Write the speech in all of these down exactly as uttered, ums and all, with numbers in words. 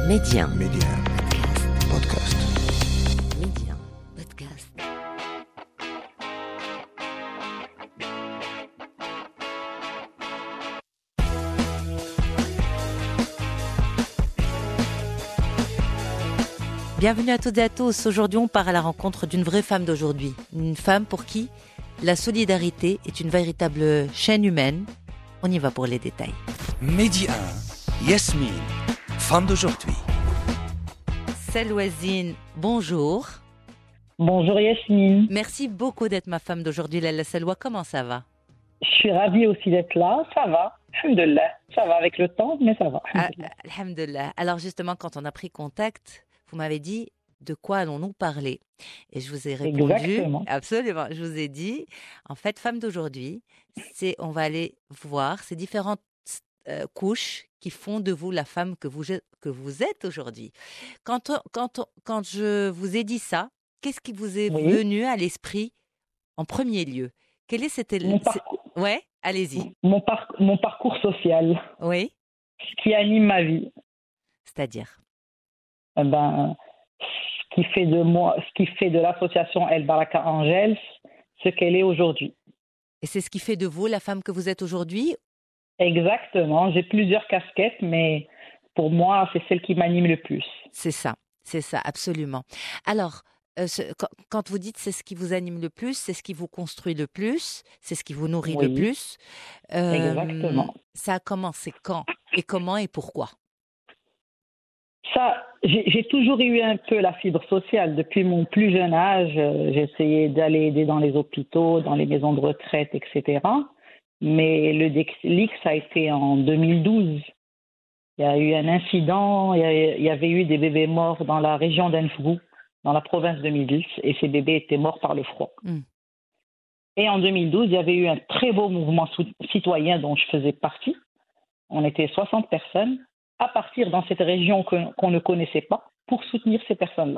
Médien. Médien. Podcast. Médien. Podcast. Bienvenue à toutes et à tous. Aujourd'hui, on part à la rencontre d'une vraie femme d'aujourd'hui. Une femme pour qui la solidarité est une véritable chaîne humaine. On y va pour les détails. Médien. Yasmine. Femme d'aujourd'hui. Salwazine, bonjour. Bonjour Yasmine. Merci beaucoup d'être ma femme d'aujourd'hui, Lalla Salwa. Comment ça va? Je suis ravie aussi d'être là. Ça va. Alhamdulillah. Ça va avec le temps, mais ça va. Ah, Alhamdulillah. Alors justement, quand on a pris contact, vous m'avez dit de quoi allons-nous parler? Et je vous ai répondu. Exactement. Absolument. Je vous ai dit, en fait, femme d'aujourd'hui, c'est, on va aller voir ces différentes euh, couches qui font de vous la femme que vous, que vous êtes aujourd'hui. Quand, on- quand, on- quand je vous ai dit ça, qu'est-ce qui vous est Oui. venu à l'esprit en premier lieu? Quel est cet Mon élément? parcours, Ouais, allez-y. mon, par- mon parcours social, Oui, ce qui anime ma vie, c'est-à-dire. eh ben, ce qui fait de moi, ce qui fait de l'association El Baraka Angels ce qu'elle est aujourd'hui. Et c'est ce qui fait de vous la femme que vous êtes aujourd'hui? Exactement. J'ai plusieurs casquettes, mais pour moi, c'est celle qui m'anime le plus. C'est ça, c'est ça, absolument. Alors, euh, ce- quand, quand vous dites c'est ce qui vous anime le plus, c'est ce qui vous construit le plus, c'est ce qui vous nourrit le Oui, plus. euh, exactement. Ça a commencé quand et comment et pourquoi? Ça, j'ai j'ai toujours eu un peu la fibre sociale. Depuis mon plus jeune âge, euh, j'ai essayé d'aller aider dans les hôpitaux, dans les maisons de retraite, et cetera. Mais le déclic, ça a été en deux mille douze. Il y a eu un incident, il y, a- il y avait eu des bébés morts dans la région d'Anfgou, dans la province de Midis, et ces bébés étaient morts par le froid. Hmm. Et en deux mille douze, il y avait eu un très beau mouvement sou- citoyen dont je faisais partie. On était soixante personnes à partir dans cette région que- qu'on ne connaissait pas pour soutenir ces personnes-là.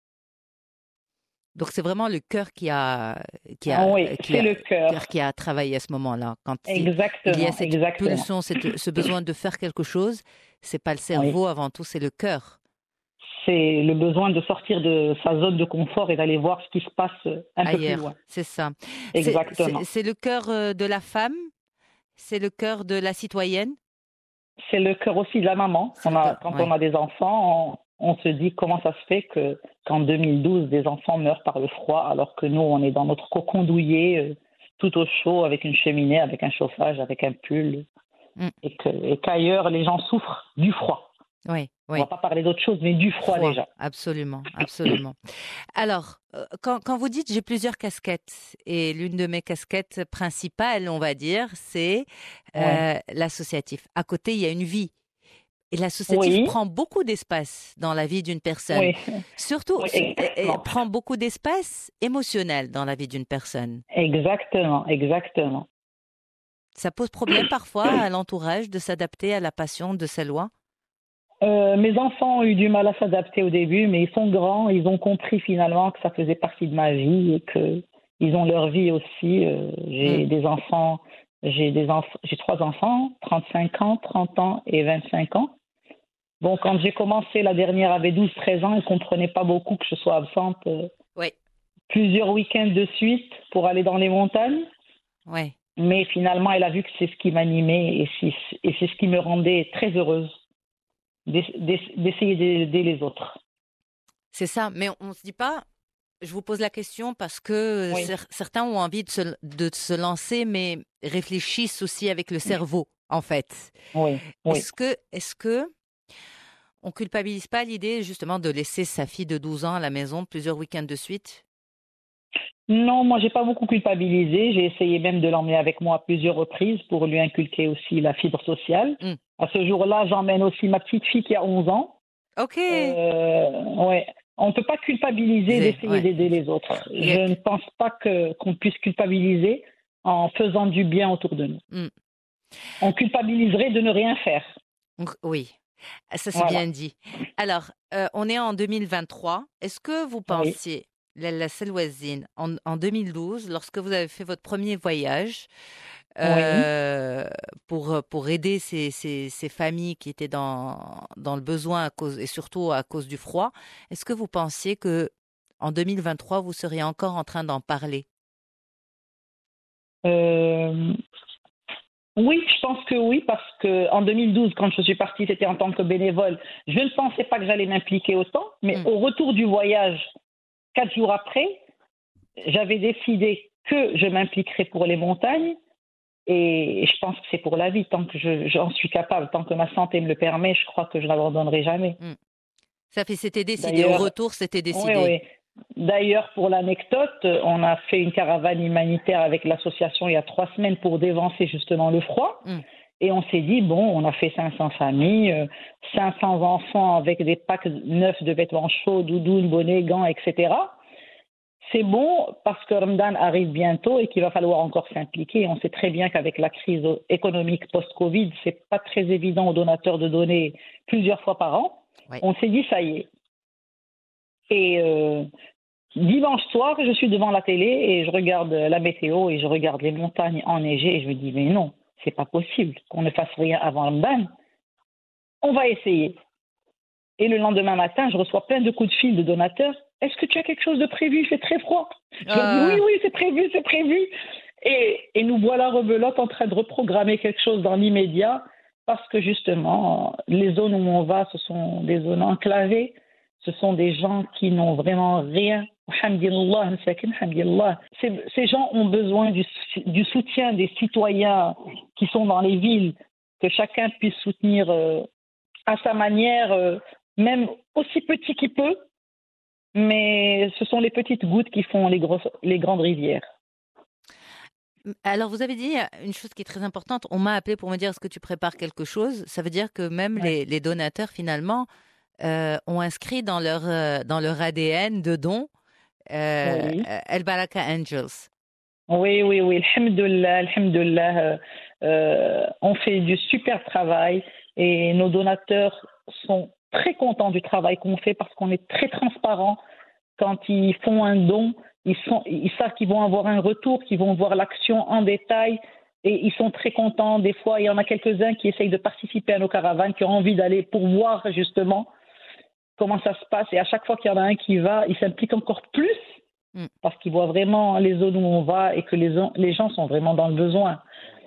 Donc c'est vraiment le cœur qui a qui Ah a oui, qui c'est a, le cœur. cœur qui a travaillé à ce moment-là. Quand il, il y a Exactement, cette exactement. pulsion, cette- ce besoin de faire quelque chose, c'est pas le Oui. cerveau avant tout, c'est le cœur. C'est le besoin de sortir de sa zone de confort et d'aller voir ce qui se passe un peu plus Ailleurs, loin. c'est ça. C'est c'est- Exactement. c'est le cœur euh, de la femme, c'est le cœur de la citoyenne. C'est le cœur aussi de la maman. C'est On le a, cœur, quand ouais. on a des enfants, on, on se dit comment ça se fait que qu'en deux mille douze, des enfants meurent par le froid alors que nous, on est dans notre cocon douillet, euh, tout au chaud, avec une cheminée, avec un chauffage, avec un pull, Mm. et que- et qu'ailleurs, les gens souffrent du froid. Oui, On oui. va pas parler d'autre chose, mais du froid, Froid, déjà. absolument, absolument. Alors, euh, quand, quand vous dites j'ai plusieurs casquettes, et l'une de mes casquettes principales, on va dire, c'est Ouais. euh, l'associatif. À côté, il y a une vie. Et l'associatif Oui, prend beaucoup d'espace dans la vie d'une personne. oui, Surtout, oui, su- et- et exactement. prend beaucoup d'espace émotionnel dans la vie d'une personne. Exactement, exactement. Ça pose problème parfois à l'entourage de s'adapter à la passion de ces lois. Euh, mes enfants ont eu du mal à s'adapter au début, mais ils sont grands, ils ont compris finalement que ça faisait partie de ma vie et que ils ont leur vie aussi. Euh, j'ai Mm. des enfants, j'ai des enfants, j'ai trois enfants, trente-cinq ans, trente ans et vingt-cinq ans. Bon, quand j'ai commencé, la dernière avait douze treize ans, elle ne comprenait pas beaucoup que je sois absente euh, Oui, plusieurs week-ends de suite pour aller dans les montagnes. oui. Mais finalement, elle a vu que c'est ce qui m'animait et c'est, et c'est ce qui me rendait très heureuse d'ess- d'ess- d'essayer d'aider les autres. C'est ça, mais on ne se dit pas, je vous pose la question parce que Oui, cer- certains ont envie de se, de se lancer, mais réfléchissent aussi avec le cerveau, en fait. oui, oui. Est-ce que, est-ce que on culpabilise pas l'idée justement de laisser sa fille de douze ans à la maison plusieurs week-ends de suite? Non, moi, j'ai pas beaucoup culpabilisé. J'ai essayé même de l'emmener avec moi à plusieurs reprises pour lui inculquer aussi la fibre sociale. Hmm. À ce jour-là, j'emmène aussi ma petite fille qui a onze ans. Ok. Euh, ouais. On ne peut pas culpabiliser Zé, d'essayer ouais. d'aider les autres. Il y Je a- ne pense pas que, qu'on puisse culpabiliser en faisant du bien autour de nous. Hmm. On culpabiliserait de ne rien faire. Donc, oui, ça c'est Voilà. bien dit. Alors, euh, on est en deux mille vingt-trois. Est-ce que vous Oui. pensiez, la, la Salwazine, en, en deux mille douze, lorsque vous avez fait votre premier voyage, Oui. euh, pour, pour aider ces, ces, ces familles qui étaient dans, dans le besoin à cause, et surtout à cause du froid. Est-ce que vous pensiez que en deux mille vingt-trois, vous seriez encore en train d'en parler? Euh, oui, je pense que oui, parce que en deux mille douze, quand je suis partie, c'était en tant que bénévole. Je ne pensais pas que j'allais m'impliquer autant, mais Hmm. au retour du voyage, quatre jours après, j'avais décidé que je m'impliquerais pour les montagnes. Et je pense que c'est pour la vie. Tant que je, j'en suis capable, tant que ma santé me le permet, je crois que je n'abandonnerai jamais. Hmm. Ça fait, c'était décidé. Au D'ailleurs, retour, c'était oui, décidé. oui. D'ailleurs, pour l'anecdote, on a fait une caravane humanitaire avec l'association il y a trois semaines pour dévancer justement le froid. Hmm. Et on s'est dit, bon, on a fait cinq cents familles, euh, cinq cents enfants avec des packs neufs de vêtements chauds, doudounes, bonnets, gants, et cetera. C'est bon parce que Ramadan arrive bientôt et qu'il va falloir encore s'impliquer. On sait très bien qu'avec la crise économique post-Covid, c'est pas très évident aux donateurs de donner plusieurs fois par an. Ouais. On s'est dit, ça y est. Et euh, dimanche soir, je suis devant la télé et je regarde la météo et je regarde les montagnes enneigées et je me dis, mais non, c'est pas possible qu'on ne fasse rien avant Ramadan. On va essayer. Et le lendemain matin, je reçois plein de coups de fil de donateurs. Est-ce que tu as quelque chose de prévu? Il fait très froid. Je leur dis Ah, oui, oui, c'est prévu, c'est prévu. Et, et nous voilà rebelote en train de reprogrammer quelque chose dans l'immédiat parce que justement, les zones où on va, ce sont des zones enclavées. Ce sont des gens qui n'ont vraiment rien. Alhamdulillah, alhamdulillah. Ces, ces gens ont besoin du, du soutien des citoyens qui sont dans les villes, que chacun puisse soutenir euh, à sa manière, euh, même aussi petit qu'il peut, mais ce sont les petites gouttes qui font les, grosses, les grandes rivières. alors, vous avez dit une chose qui est très importante. On m'a appelé pour me dire est-ce que tu prépares quelque chose. Ça veut dire que même Ouais. les, les donateurs, finalement, euh, ont inscrit dans leur, euh, dans leur A D N de don euh, Oui. El Baraka Angels. Oui, oui, oui. Alhamdulillah, alhamdulillah. Euh, euh, on fait du super travail et nos donateurs sont très contents du travail qu'on fait parce qu'on est très transparent. Quand ils font un don, ils, sont, ils savent qu'ils vont avoir un retour, qu'ils vont voir l'action en détail et ils sont très contents. Des fois, il y en a quelques-uns qui essayent de participer à nos caravanes, qui ont envie d'aller pour voir justement comment ça se passe. Et à chaque fois qu'il y en a un qui va, il s'implique encore plus Mm. parce qu'il voit vraiment les zones où on va et que les, les gens sont vraiment dans le besoin.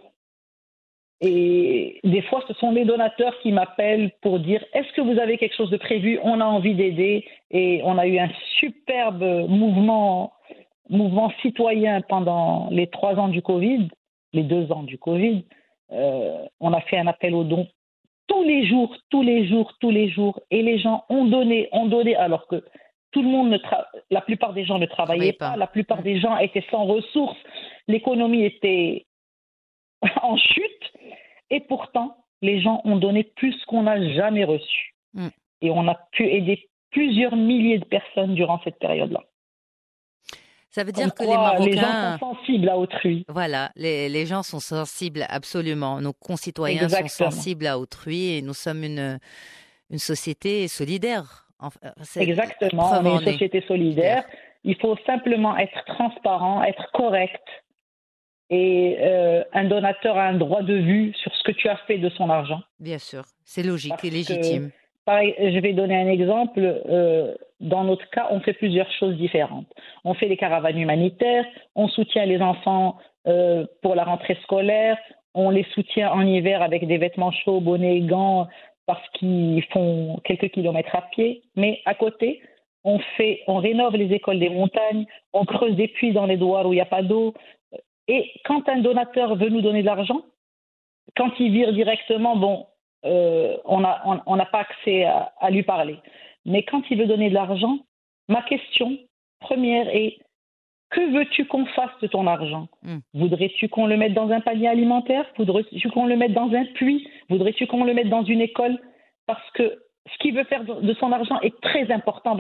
Et des fois, ce sont les donateurs qui m'appellent pour dire est-ce que vous avez quelque chose de prévu? On a envie d'aider. Et on a eu un superbe mouvement, mouvement citoyen pendant les trois ans du Covid, les deux ans du Covid. Euh, on a fait un appel aux dons tous les jours, tous les jours, tous les jours. Et les gens ont donné, ont donné, alors que tout le monde, ne tra- la plupart des gens ne travaillaient Travaillez pas. pas, la plupart Mm. des gens étaient sans ressources, l'économie était en chute. Et pourtant, les gens ont donné plus qu'on n'a jamais reçu. Mm. Et on a pu aider plusieurs milliers de personnes durant cette période-là. Ça veut Comme dire que les quoi, les gens Marocains, sont sensibles à autrui. voilà, les, les gens sont sensibles absolument. Nos concitoyens sont Exactement. sensibles à autrui et nous sommes une, une société solidaire. Enfin, c'est Exactement. preuve On est en une est. société solidaire. Il faut simplement être transparent, être correct. Et euh, un donateur a un droit de vue sur ce que tu as fait de son argent. Bien sûr, c'est logique Parce et que, légitime. pareil, je vais donner un exemple. Euh, dans notre cas, on fait plusieurs choses différentes. On fait des caravanes humanitaires, on soutient les enfants euh, pour la rentrée scolaire, on les soutient en hiver avec des vêtements chauds, bonnets, gants, parce qu'ils font quelques kilomètres à pied. Mais à côté, on fait, on rénove les écoles des montagnes, on creuse des puits dans les douars où il n'y a pas d'eau. Et quand un donateur veut nous donner de l'argent, quand il vire directement, bon, euh, on n'a on, on n'a pas accès à, à lui parler. Mais quand il veut donner de l'argent, ma question première est que veux-tu qu'on fasse de ton argent? Mm. Voudrais-tu qu'on le mette dans un panier alimentaire? Voudrais-tu qu'on le mette dans un puits? Voudrais-tu qu'on le mette dans une école? Parce que ce qu'il veut faire de son argent est très important.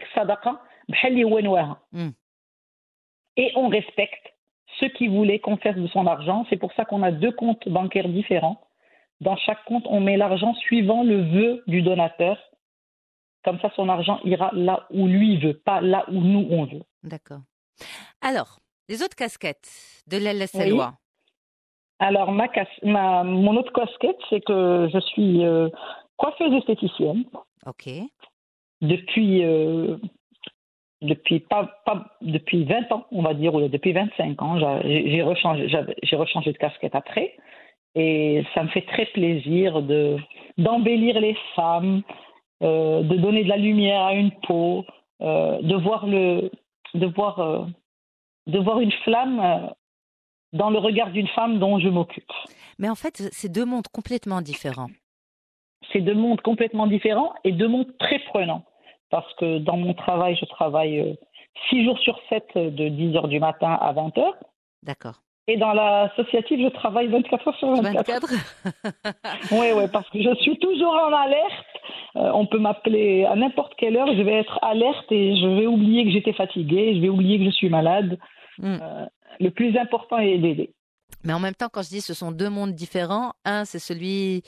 Mm. Et on respecte ceux qui voulaient qu'on fasse de son argent. C'est pour ça qu'on a deux comptes bancaires différents. Dans chaque compte, on met l'argent suivant le vœu du donateur. Comme ça, son argent ira là où lui veut, pas là où nous, on veut. D'accord. Alors, les autres casquettes de Lalla Oui. Salwa. Alors, ma, cas- ma mon autre casquette, c'est que je suis euh, coiffeuse esthéticienne Ok. depuis euh, depuis pas, pas depuis vingt ans, on va dire, ou depuis vingt-cinq ans. J'ai j'ai rechangé j'avais- j'ai rechangé de casquette après, et ça me fait très plaisir de d'embellir les femmes, euh, de donner de la lumière à une peau, euh, de voir le de voir euh, de voir une flamme euh, dans le regard d'une femme dont je m'occupe. Mais en fait, c'est deux mondes complètement différents. C'est deux mondes complètement différents et deux mondes très prenants. Parce que dans mon travail, je travaille euh, six jours sur sept, euh, de dix heures du matin à vingt heures. D'accord. Et dans l'associative, je travaille vingt-quatre heures sur vingt-quatre. vingt-quatre. Oui, oui, parce que je suis toujours en alerte. Euh, on peut m'appeler à n'importe quelle heure, je vais être alerte et je vais oublier que j'étais fatiguée, je vais oublier que je suis malade. Mm. Euh, le plus important est d'aider. Mais en même temps, quand je dis ce sont deux mondes différents, un, c'est celui...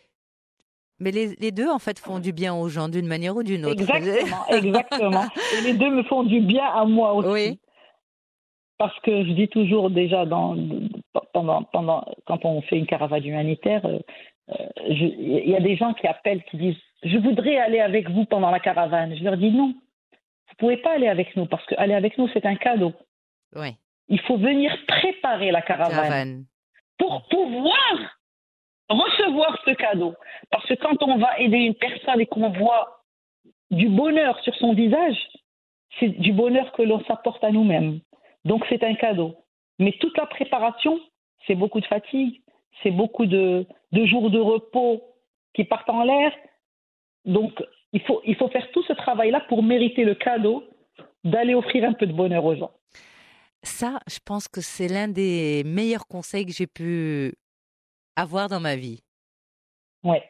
Mais les, les deux, en fait, font du bien aux gens d'une manière ou d'une autre. Exactement, exactement. Et les deux me font du bien à moi aussi. Oui. Parce que je dis toujours déjà dans, pendant, pendant, quand on fait une caravane humanitaire, euh, je- il y a des gens qui appellent, qui disent « Je voudrais aller avec vous pendant la caravane ». Je leur dis « Non, vous ne pouvez pas aller avec nous parce qu'aller avec nous, c'est un cadeau. Oui. Il faut venir préparer la caravane, Caravane. pour pouvoir recevoir ce cadeau. Parce que quand on va aider une personne et qu'on voit du bonheur sur son visage, c'est du bonheur que l'on s'apporte à nous-mêmes. Donc c'est un cadeau. Mais toute la préparation, c'est beaucoup de fatigue, c'est beaucoup de, de jours de repos qui partent en l'air. Donc il faut, il faut faire tout ce travail-là pour mériter le cadeau d'aller offrir un peu de bonheur aux gens. Ça, je pense que c'est l'un des meilleurs conseils que j'ai pu avoir dans ma vie. Ouais,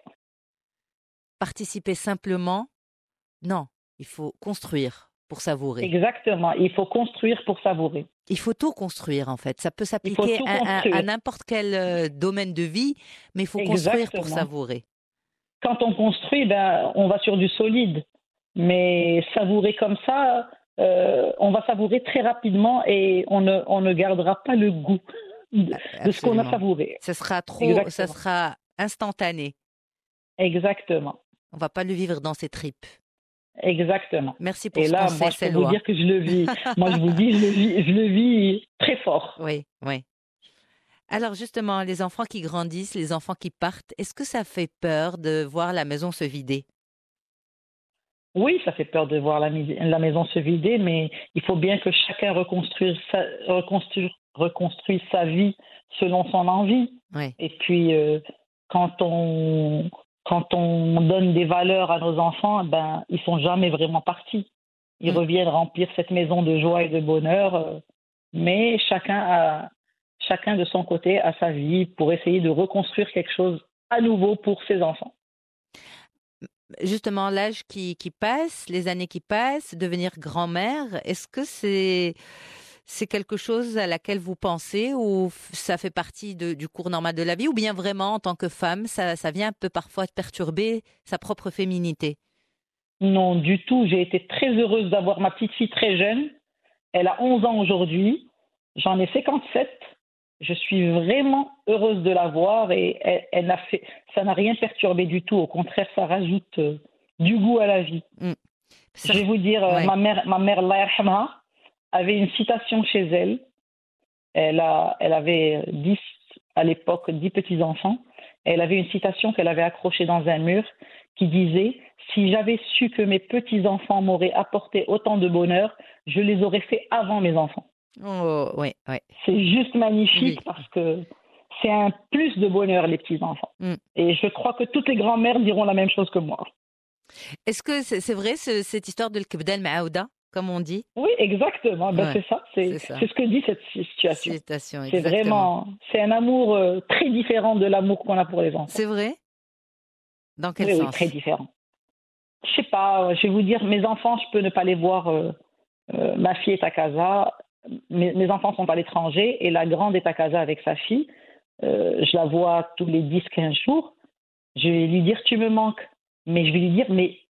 Participer simplement, non, il faut construire pour savourer. exactement. Il faut construire pour savourer. Il faut tout construire, en fait. Ça peut Il faut s'appliquer tout à, à- construire. à n'importe quel euh, domaine de vie, mais il faut construire pour Exactement. savourer. Quand on construit, ben, on va sur du solide. Mais savourer comme ça, euh, on va savourer très rapidement et on ne, on ne gardera pas le goût de, de ce qu'on a Absolument. savouré. Ça sera trop, Exactement. ça sera instantané. Exactement. On va pas le vivre dans ses tripes. Exactement. Merci pour Et ce là, conseil, moi, je peux vous Selwa. dire que je le vis. Moi, je vous dis, je le vis, je le vis très fort. Oui, oui. Alors justement, les enfants qui grandissent, les enfants qui partent, est-ce que ça fait peur de voir la maison se vider? Oui, ça fait peur de voir la, mis- la maison se vider, mais il faut bien que chacun reconstruise sa, reconstruise, reconstruise sa vie selon son envie. Oui. Et puis, euh, quand on quand on donne des valeurs à nos enfants, ben ils sont jamais vraiment partis. Ils Mm. reviennent remplir cette maison de joie et de bonheur, euh, mais chacun a chacun de son côté a sa vie pour essayer de reconstruire quelque chose à nouveau pour ses enfants. Justement, l'âge qui, qui passe, les années qui passent, devenir grand-mère, est-ce que c'est c'est quelque chose à laquelle vous pensez ou f- ça fait partie de- du cours normal de la vie ou bien vraiment en tant que femme, ça, ça vient un peu parfois perturber sa propre féminité? Non, du tout. J'ai été très heureuse d'avoir ma petite fille très jeune. Elle a onze ans aujourd'hui. J'en ai cinquante-sept. Je suis vraiment heureuse de la voir et elle, elle n'a fait, ça n'a rien perturbé du tout. Au contraire, ça rajoute euh, du goût à la vie. Mm. Ça- Je vais vous dire, euh, ouais. ma mère, ma mère, Allah yarhamha, avait une citation chez elle. Elle, a, elle avait dix, à l'époque, dix petits-enfants. Elle avait une citation qu'elle avait accrochée dans un mur qui disait « Si j'avais su que mes petits-enfants m'auraient apporté autant de bonheur, je les aurais fait avant mes enfants. Oh, oui, oui. » C'est juste magnifique Oui. parce que c'est un plus de bonheur, les petits-enfants. Mm. Et je crois que toutes les grand-mères diront la même chose que moi. Est-ce que c'est c'est vrai ce- cette histoire de l'kebda al-maouda, comme on dit? Oui, exactement. Ben, Ouais, c'est ça. C'est, c'est ça. c'est ce que dit cette situation. Citation, C'est exactement. vraiment, c'est un amour euh, très différent de l'amour qu'on a pour les enfants. C'est vrai? Dans quel Oui, oui, sens? très différent. Je sais pas, euh, je vais vous dire, mes enfants, je peux ne pas les voir. euh, euh, ma fille est à Casa, mes, mes enfants sont à l'étranger et la grande est à Casa avec sa fille. Euh, je la vois tous les dix quinze jours. Je vais lui dire, tu me manques. Mais je vais lui dire, mais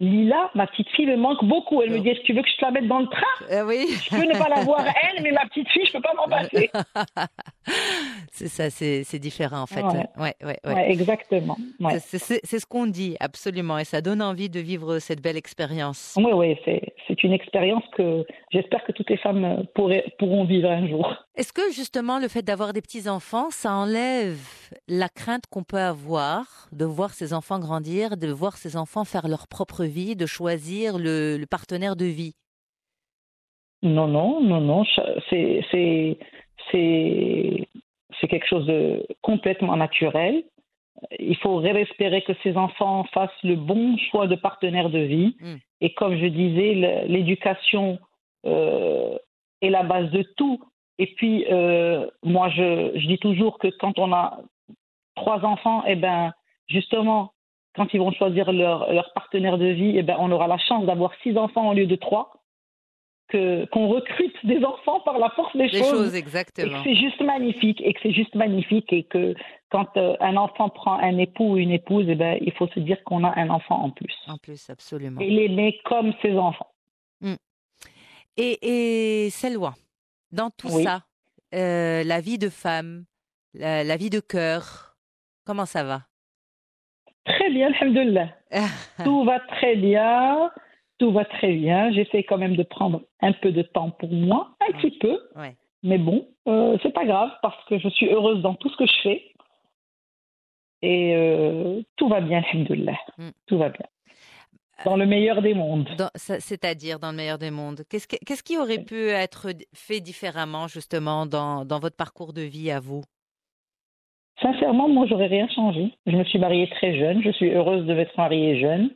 Lila, ma petite fille, me manque beaucoup. Elle me dit, est-ce que tu veux que je te la mette dans le train? Euh, oui. Je peux ne pas la voir elle, mais ma petite fille, je peux pas m'en passer. C'est ça, c'est, c'est différent en fait. Ouais, Ouais, ouais, ouais. ouais, exactement. Ouais. C'est, c'est, c'est ce qu'on dit, absolument. Et ça donne envie de vivre cette belle expérience. Oui, oui, c'est, c'est une expérience que j'espère que toutes les femmes pourraient, pourront vivre un jour. Est-ce que justement le fait d'avoir des petits-enfants, ça enlève la crainte qu'on peut avoir de voir ses enfants grandir, de voir ses enfants faire leur propre vie, de choisir le, le partenaire de vie? Non, non, non, non. C'est, c'est, c'est, c'est quelque chose de complètement naturel. Il faut espérer que ces enfants fassent le bon choix de partenaire de vie. Mm. Et comme je disais, l'éducation euh, est la base de tout. Et puis, euh, moi, je, je dis toujours que quand on a trois enfants, eh ben, justement, quand ils vont choisir leur, leur partenaire de vie, eh ben, on aura la chance d'avoir six enfants au lieu de trois. Que, qu'on recrute des enfants par la force des, Des choses. choses, exactement. Et que c'est juste magnifique. Et que c'est juste magnifique. Et que quand euh, un enfant prend un époux ou une épouse, eh ben, il faut se dire qu'on a un enfant en plus. En plus, absolument. Et l'aimer comme ses enfants. Mm. Et, et Selwa, dans tout Oui. ça, euh, la vie de femme, la, la vie de cœur, comment ça va? Très bien, alhamdoulilah. Tout va très bien. Tout va très bien. J'essaie quand même de prendre un peu de temps pour moi, un Ouais. petit peu. Ouais. Mais bon, euh, c'est pas grave parce que je suis heureuse dans tout ce que je fais. Et euh, tout va bien, alhamdoulilah. Mm. Tout va bien. Dans le meilleur des mondes. Dans- ça- c'est-à-dire dans le meilleur des mondes. Qu'est-ce, que- qu'est-ce qui aurait pu être d- fait différemment justement dans, dans votre parcours de vie à vous? Sincèrement, moi, j'aurais rien changé. Je me suis mariée très jeune. Je suis heureuse de m'être mariée jeune.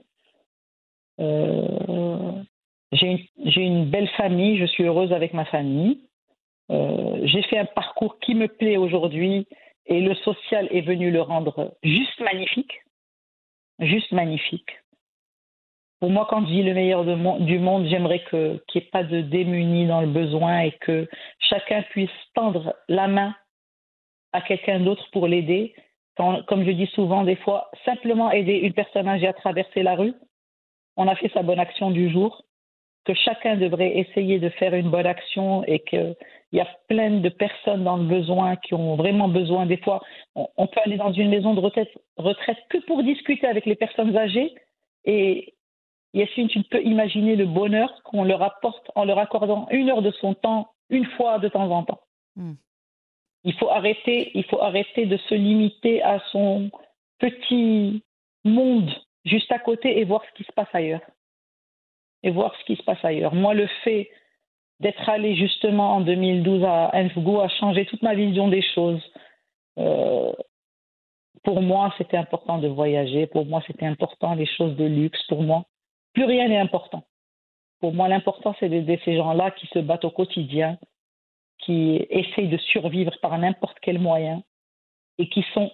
Euh, j'ai, une, j'ai une belle famille. Je suis heureuse avec ma famille. Euh, j'ai fait un parcours qui me plaît aujourd'hui et le social est venu le rendre juste magnifique. Juste magnifique. Pour moi, quand je dis le meilleur de mon, du monde, j'aimerais que, qu'il n'y ait pas de démunis dans le besoin et que chacun puisse tendre la main à quelqu'un d'autre pour l'aider. Quand, comme je dis souvent, des fois, simplement aider une personne âgée à traverser la rue, on a fait sa bonne action du jour, que chacun devrait essayer de faire une bonne action et qu'il y a plein de personnes dans le besoin qui ont vraiment besoin. Des fois, on, on peut aller dans une maison de retraite, retraite que pour discuter avec les personnes âgées et Yacine, tu peux imaginer le bonheur qu'on leur apporte en leur accordant une heure de son temps, une fois de temps en temps. Mm. Il faut arrêter, il faut arrêter de se limiter à son petit monde juste à côté et voir ce qui se passe ailleurs. Et voir ce qui se passe ailleurs. Moi, le fait d'être allé justement en deux mille douze à Enfgou a changé toute ma vision des choses. Euh, pour moi, c'était important de voyager. Pour moi, c'était important les choses de luxe. Pour moi, plus rien n'est important. Pour moi, l'important, c'est d'aider ces gens-là qui se battent au quotidien, qui essayent de survivre par n'importe quel moyen et qui sont...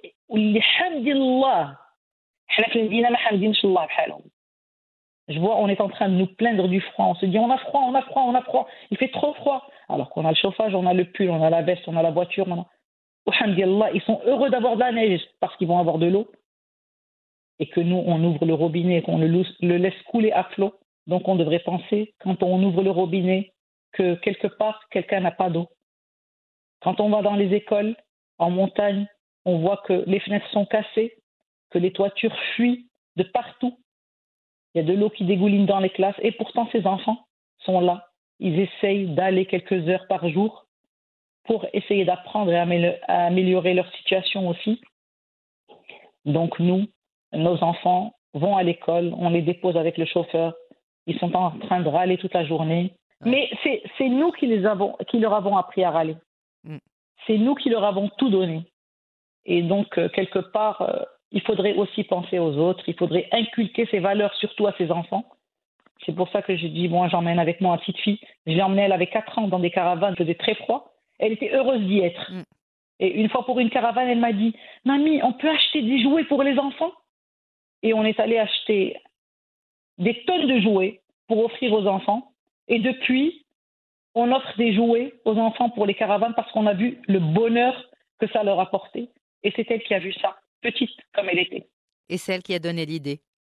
Je vois, on est en train de nous plaindre du froid. On se dit, on a froid, on a froid, on a froid. Il fait trop froid. Alors qu'on a le chauffage, on a le pull, on a la veste, on a la voiture. On a... Alhamdulillah, ils sont heureux d'avoir de la neige parce qu'ils vont avoir de l'eau. Et que nous, on ouvre le robinet et qu'on le, le laisse couler à flot. Donc, on devrait penser, quand on ouvre le robinet, que quelque part, quelqu'un n'a pas d'eau. Quand on va dans les écoles, en montagne, on voit que les fenêtres sont cassées, que les toitures fuient de partout. Il y a de l'eau qui dégouline dans les classes. Et pourtant, ces enfants sont là. Ils essayent d'aller quelques heures par jour pour essayer d'apprendre et à améliorer leur situation aussi. Donc, nous, nos enfants vont à l'école, on les dépose avec le chauffeur. Ils sont en train de râler toute la journée. Ouais. Mais c'est, c'est nous qui, les avons, qui leur avons appris à râler. Mm. C'est nous qui leur avons tout donné. Et donc, euh, quelque part, euh, il faudrait aussi penser aux autres. Il faudrait inculquer ces valeurs, surtout à ces enfants. C'est pour ça que je dis, moi, j'emmène avec moi ma petite fille. Je l'ai emmenée, elle avait quatre ans, dans des caravanes, il faisait très froid. Elle était heureuse d'y être. Mm. Et une fois pour une caravane, elle m'a dit, « Mamie, on peut acheter des jouets pour les enfants ?» Et on est allé acheter des tonnes de jouets pour offrir aux enfants. Et depuis, on offre des jouets aux enfants pour les caravanes parce qu'on a vu le bonheur que ça leur apportait. Et c'est elle qui a vu ça, petite comme elle était. Et c'est elle qui a donné l'idée.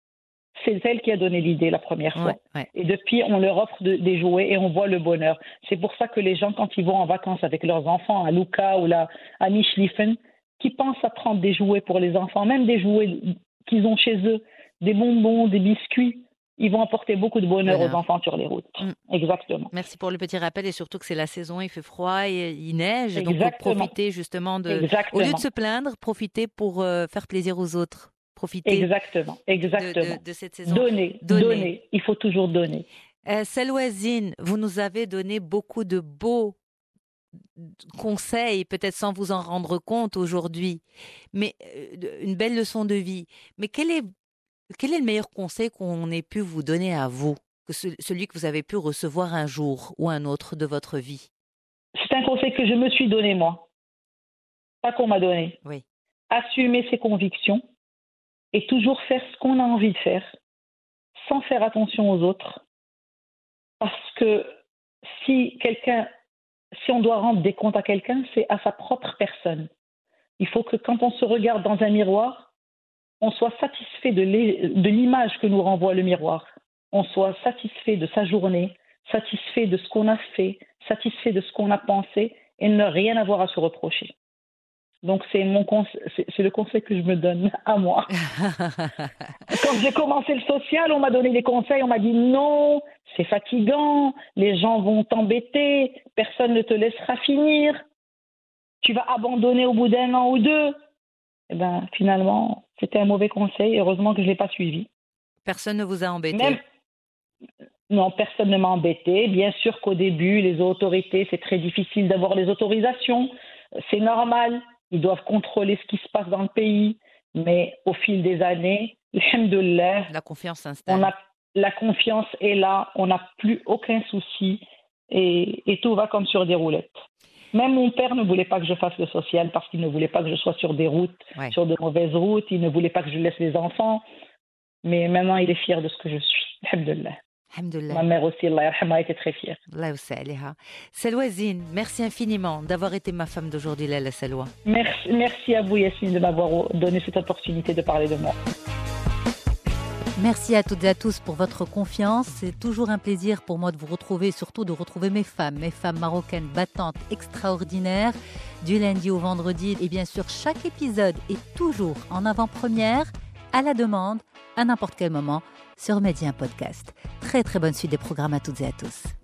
c'est elle qui a donné l'idée la première fois. Ouais, ouais. Et depuis, on leur offre de, des jouets et on voit le bonheur. C'est pour ça que les gens, quand ils vont en vacances avec leurs enfants à Lucca ou là, à Nischliffen, qui pensent à prendre des jouets pour les enfants, même des jouets qu'ils ont chez eux, des bonbons, des biscuits, ils vont apporter beaucoup de bonheur Bonheur. aux enfants sur les routes. Mm. Exactement. Merci pour le petit rappel et surtout que c'est la saison, il fait froid et il neige. Donc, Exactement. profitez justement de... Exactement. Au lieu de se plaindre, profitez pour euh, faire plaisir aux autres. Profitez Exactement. Exactement. de, de, de cette saison. Donner, Donner. donner. Il faut toujours donner. Euh, Salwa Zine, vous nous avez donné beaucoup de beaux conseils, peut-être sans vous en rendre compte aujourd'hui, mais euh, une belle leçon de vie. Mais quel est, quel est le meilleur conseil qu'on ait pu vous donner à vous, que ce, celui que vous avez pu recevoir un jour ou un autre de votre vie? C'est un conseil que je me suis donné moi, pas qu'on m'a donné. Oui. Assumer ses convictions et toujours faire ce qu'on a envie de faire, sans faire attention aux autres. Parce que si quelqu'un, si on doit rendre des comptes à quelqu'un, c'est à sa propre personne. Il faut que quand on se regarde dans un miroir, on soit satisfait de l'image que nous renvoie le miroir. On soit satisfait de sa journée, satisfait de ce qu'on a fait, satisfait de ce qu'on a pensé et ne rien avoir à se reprocher. Donc, c'est, mon conse- c'est, c'est le conseil que je me donne à moi. Quand j'ai commencé le social, on m'a donné des conseils, on m'a dit non, c'est fatigant, les gens vont t'embêter, personne ne te laissera finir, tu vas abandonner au bout d'un an ou deux. Eh bien, finalement, c'était un mauvais conseil, heureusement que je ne l'ai pas suivi. Personne ne vous a embêté? Même... Non, personne ne m'a embêté. Bien sûr qu'au début, les autorités, c'est très difficile d'avoir les autorisations, c'est normal. Ils doivent contrôler ce qui se passe dans le pays. Mais au fil des années, alhamdoulilah, la confiance s'installe. On a, la confiance est là. On n'a plus aucun souci. Et, et tout va comme sur des roulettes. Même mon père ne voulait pas que je fasse le social parce qu'il ne voulait pas que je sois sur des routes, ouais. sur de mauvaises routes. Il ne voulait pas que je laisse les enfants. Mais maintenant, il est fier de ce que je suis. Alhamdoulilah. Ma mère aussi, Allah yarhamha, était très fière. Salwa Zine, merci infiniment d'avoir été ma femme d'aujourd'hui, Lala Salwa. Merci, merci à vous, Yasmine, de m'avoir donné cette opportunité de parler de moi. Merci à toutes et à tous pour votre confiance. C'est toujours un plaisir pour moi de vous retrouver et surtout de retrouver mes femmes, mes femmes marocaines battantes extraordinaires, du lundi au vendredi. Et bien sûr, chaque épisode est toujours en avant-première, à la demande, à n'importe quel moment, sur Média Podcast. Très très bonne suite des programmes à toutes et à tous.